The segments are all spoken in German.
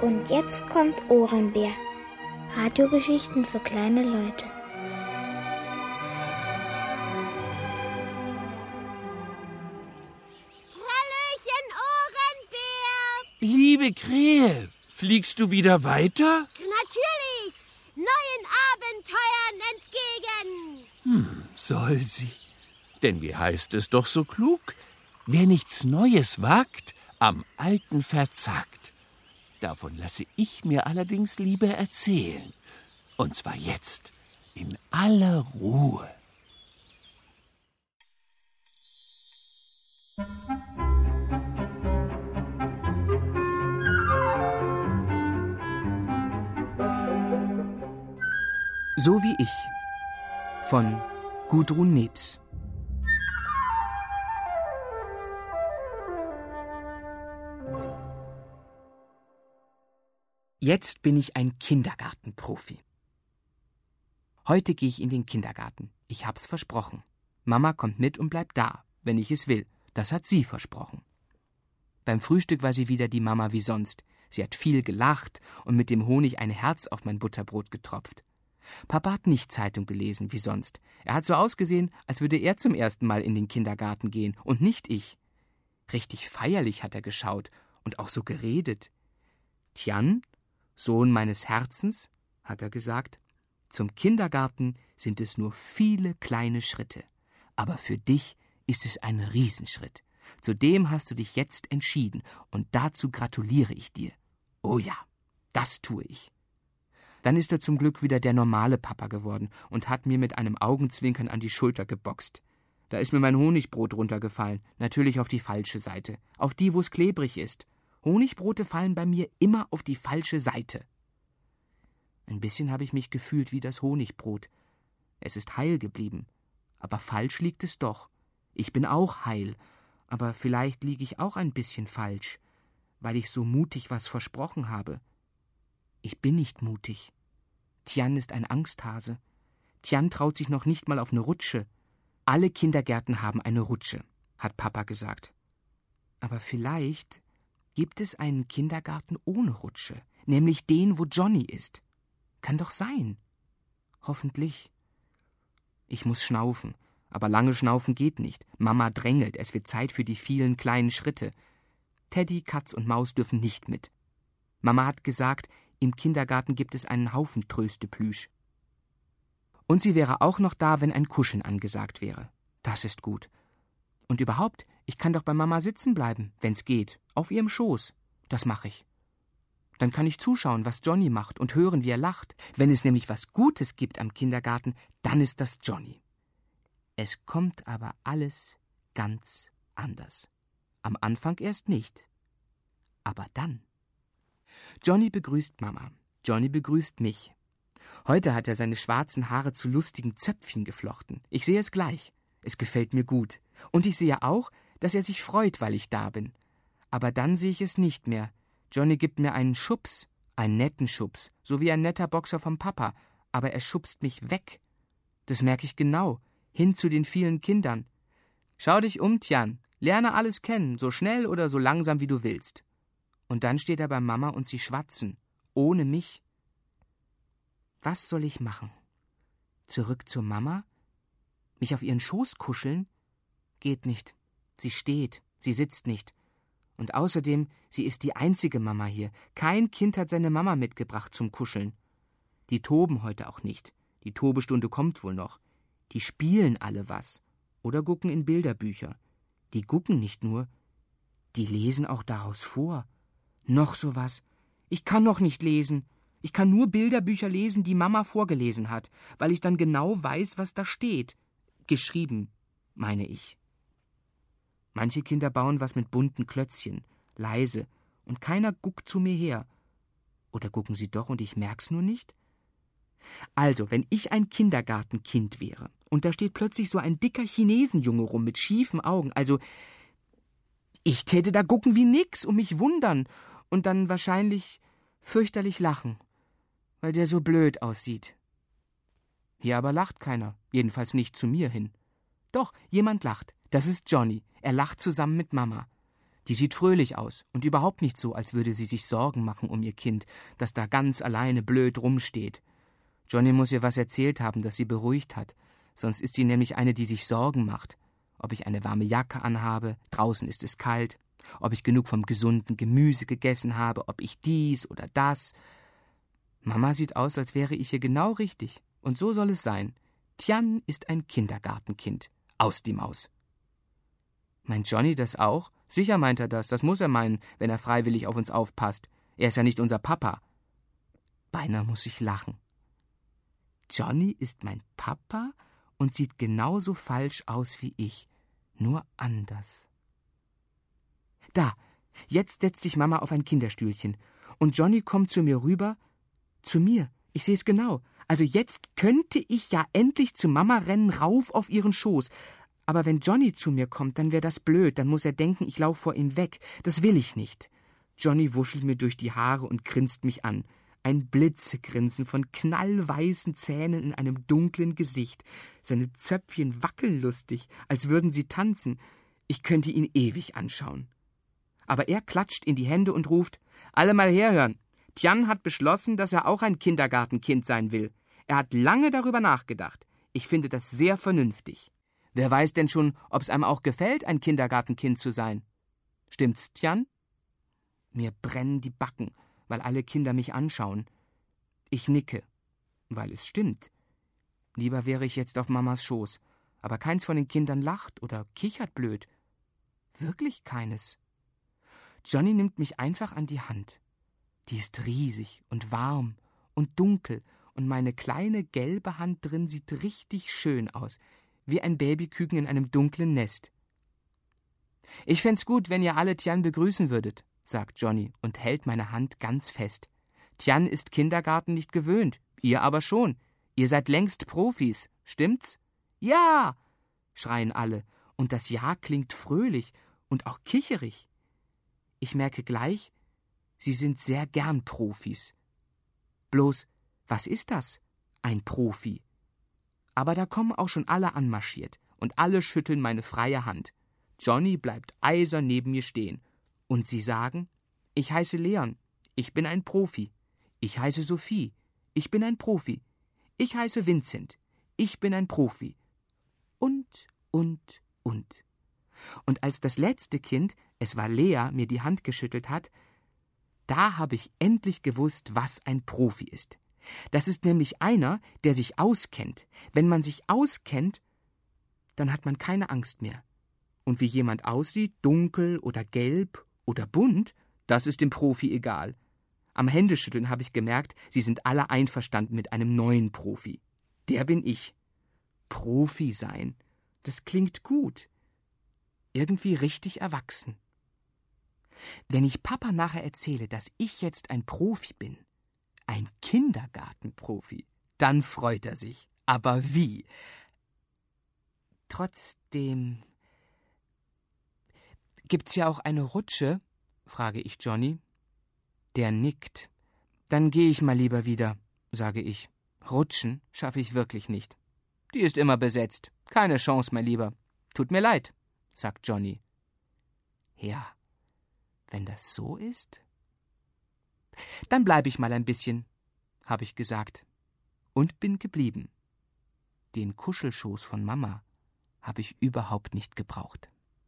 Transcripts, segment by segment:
Und jetzt kommt Ohrenbär. Radiogeschichten für kleine Leute. Hallöchen, Ohrenbär! Liebe Krähe, fliegst du wieder weiter? Natürlich! Neuen Abenteuern entgegen! Soll sie. Denn wie heißt es doch so klug? Wer nichts Neues wagt, am Alten verzagt. Davon lasse ich mir allerdings lieber erzählen. Und zwar jetzt, in aller Ruhe. So wie ich von Gudrun Mebs. Jetzt bin ich ein Kindergartenprofi. Heute gehe ich in den Kindergarten. Ich hab's versprochen. Mama kommt mit und bleibt da, wenn ich es will. Das hat sie versprochen. Beim Frühstück war sie wieder die Mama wie sonst. Sie hat viel gelacht und mit dem Honig ein Herz auf mein Butterbrot getropft. Papa hat nicht Zeitung gelesen, wie sonst. Er hat so ausgesehen, als würde er zum ersten Mal in den Kindergarten gehen und nicht ich. Richtig feierlich hat er geschaut und auch so geredet. Tian, Sohn meines Herzens, hat er gesagt, zum Kindergarten sind es nur viele kleine Schritte. Aber für dich ist es ein Riesenschritt. Zudem hast du dich jetzt entschieden und dazu gratuliere ich dir. Oh ja, das tue ich. Dann ist er zum Glück wieder der normale Papa geworden und hat mir mit einem Augenzwinkern an die Schulter geboxt. Da ist mir mein Honigbrot runtergefallen, natürlich auf die falsche Seite, auf die, wo es klebrig ist. Honigbrote fallen bei mir immer auf die falsche Seite. Ein bisschen habe ich mich gefühlt wie das Honigbrot. Es ist heil geblieben, aber falsch liegt es doch. Ich bin auch heil, aber vielleicht liege ich auch ein bisschen falsch, weil ich so mutig was versprochen habe. Ich bin nicht mutig. Tian ist ein Angsthase. Tian traut sich noch nicht mal auf eine Rutsche. Alle Kindergärten haben eine Rutsche, hat Papa gesagt. Aber vielleicht gibt es einen Kindergarten ohne Rutsche, nämlich den, wo Johnny ist. Kann doch sein. Hoffentlich. Ich muss schnaufen, aber lange schnaufen geht nicht. Mama drängelt, es wird Zeit für die vielen kleinen Schritte. Teddy, Katz und Maus dürfen nicht mit. Mama hat gesagt, im Kindergarten gibt es einen Haufen Trösteplüsch. Und sie wäre auch noch da, wenn ein Kuscheln angesagt wäre. Das ist gut. Und überhaupt, ich kann doch bei Mama sitzen bleiben, wenn's geht, auf ihrem Schoß. Das mache ich. Dann kann ich zuschauen, was Johnny macht und hören, wie er lacht. Wenn es nämlich was Gutes gibt am Kindergarten, dann ist das Johnny. Es kommt aber alles ganz anders. Am Anfang erst nicht. Aber dann. Johnny begrüßt Mama. Johnny begrüßt mich. Heute hat er seine schwarzen Haare zu lustigen Zöpfchen geflochten. Ich sehe es gleich. Es gefällt mir gut. Und ich sehe auch, dass er sich freut, weil ich da bin. Aber dann sehe ich es nicht mehr. Johnny gibt mir einen Schubs, einen netten Schubs, so wie ein netter Boxer vom Papa. Aber er schubst mich weg. Das merke ich genau. Hin zu den vielen Kindern. Schau dich um, Tian. Lerne alles kennen, so schnell oder so langsam, wie du willst. Und dann steht er bei Mama und sie schwatzen. Ohne mich. Was soll ich machen? Zurück zur Mama? Mich auf ihren Schoß kuscheln? Geht nicht. Sie steht, sie sitzt nicht. Und außerdem, sie ist die einzige Mama hier. Kein Kind hat seine Mama mitgebracht zum Kuscheln. Die toben heute auch nicht. Die Tobestunde kommt wohl noch. Die spielen alle was. Oder gucken in Bilderbücher. Die gucken nicht nur, die lesen auch daraus vor. Noch sowas. Ich kann noch nicht lesen. Ich kann nur Bilderbücher lesen, die Mama vorgelesen hat, weil ich dann genau weiß, was da steht. Geschrieben, meine ich. Manche Kinder bauen was mit bunten Klötzchen, leise, und keiner guckt zu mir her. Oder gucken sie doch und ich merk's nur nicht? Also, wenn ich ein Kindergartenkind wäre und da steht plötzlich so ein dicker Chinesenjunge rum mit schiefen Augen, also ich täte da gucken wie nix und mich wundern und dann wahrscheinlich fürchterlich lachen, weil der so blöd aussieht. Hier aber lacht keiner, jedenfalls nicht zu mir hin. Doch, jemand lacht, das ist Johnny, er lacht zusammen mit Mama. Die sieht fröhlich aus und überhaupt nicht so, als würde sie sich Sorgen machen um ihr Kind, das da ganz alleine blöd rumsteht. Johnny muss ihr was erzählt haben, das sie beruhigt hat. Sonst ist sie nämlich eine, die sich Sorgen macht. Ob ich eine warme Jacke anhabe, draußen ist es kalt, ob ich genug vom gesunden Gemüse gegessen habe, ob ich dies oder das. Mama sieht aus, als wäre ich ihr genau richtig. Und so soll es sein. Tian ist ein Kindergartenkind. Aus die Maus. Meint Johnny das auch? Sicher meint er das. Das muss er meinen, wenn er freiwillig auf uns aufpasst. Er ist ja nicht unser Papa. Beinahe muss ich lachen. Johnny ist mein Papa und sieht genauso falsch aus wie ich. Nur anders. Da, jetzt setzt sich Mama auf ein Kinderstühlchen. Und Johnny kommt zu mir rüber. Zu mir. Ich sehe es genau. Also jetzt könnte ich ja endlich zu Mama rennen, rauf auf ihren Schoß. Aber wenn Johnny zu mir kommt, dann wäre das blöd. Dann muss er denken, ich laufe vor ihm weg. Das will ich nicht. Johnny wuschelt mir durch die Haare und grinst mich an. Ein Blitzegrinsen von knallweißen Zähnen in einem dunklen Gesicht. Seine Zöpfchen wackeln lustig, als würden sie tanzen. Ich könnte ihn ewig anschauen. Aber er klatscht in die Hände und ruft: Alle mal herhören. Tian hat beschlossen, dass er auch ein Kindergartenkind sein will. Er hat lange darüber nachgedacht. Ich finde das sehr vernünftig. Wer weiß denn schon, ob es einem auch gefällt, ein Kindergartenkind zu sein? Stimmt's, Tian? Mir brennen die Backen, weil alle Kinder mich anschauen. Ich nicke, weil es stimmt. Lieber wäre ich jetzt auf Mamas Schoß, aber keins von den Kindern lacht oder kichert blöd. Wirklich keines. Johnny nimmt mich einfach an die Hand. Die ist riesig und warm und dunkel und meine kleine gelbe Hand drin sieht richtig schön aus, wie ein Babyküken in einem dunklen Nest. Ich fänd's gut, wenn ihr alle Tian begrüßen würdet, sagt Johnny und hält meine Hand ganz fest. Tian ist Kindergarten nicht gewöhnt, ihr aber schon. Ihr seid längst Profis, stimmt's? Ja, schreien alle, und das Ja klingt fröhlich und auch kicherig. Ich merke gleich, sie sind sehr gern Profis. Bloß, was ist das, ein Profi? Aber da kommen auch schon alle anmarschiert und alle schütteln meine freie Hand. Johnny bleibt eisern neben mir stehen. Und sie sagen: Ich heiße Leon, ich bin ein Profi. Ich heiße Sophie, ich bin ein Profi. Ich heiße Vincent, ich bin ein Profi. Und. Und als das letzte Kind, es war Lea, mir die Hand geschüttelt hat, da habe ich endlich gewusst, was ein Profi ist. Das ist nämlich einer, der sich auskennt. Wenn man sich auskennt, dann hat man keine Angst mehr. Und wie jemand aussieht, dunkel oder gelb oder bunt, das ist dem Profi egal. Am Händeschütteln habe ich gemerkt, sie sind alle einverstanden mit einem neuen Profi. Der bin ich. Profi sein, das klingt gut. Irgendwie richtig erwachsen. Wenn ich Papa nachher erzähle, dass ich jetzt ein Profi bin, ein Kindergartenprofi, dann freut er sich. Aber wie? Trotzdem. Gibt's ja auch eine Rutsche? Frage ich Johnny. Der nickt. Dann gehe ich mal lieber wieder, sage ich. Rutschen schaffe ich wirklich nicht. Die ist immer besetzt. Keine Chance, mein Lieber. Tut mir leid, sagt Johnny. Ja, wenn das so ist? Dann bleibe ich mal ein bisschen, habe ich gesagt. Und bin geblieben. Den Kuschelschoß von Mama habe ich überhaupt nicht gebraucht.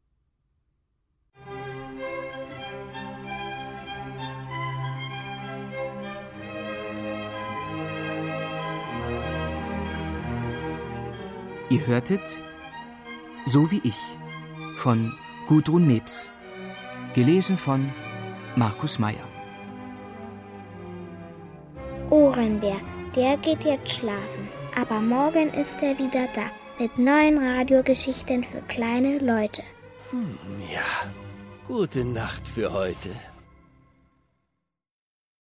Ihr hörtet So wie ich von Gudrun Mebs, gelesen von Markus Meyer. Ohrenbär, der geht jetzt schlafen, aber morgen ist er wieder da mit neuen Radiogeschichten für kleine Leute. Ja, gute Nacht für heute.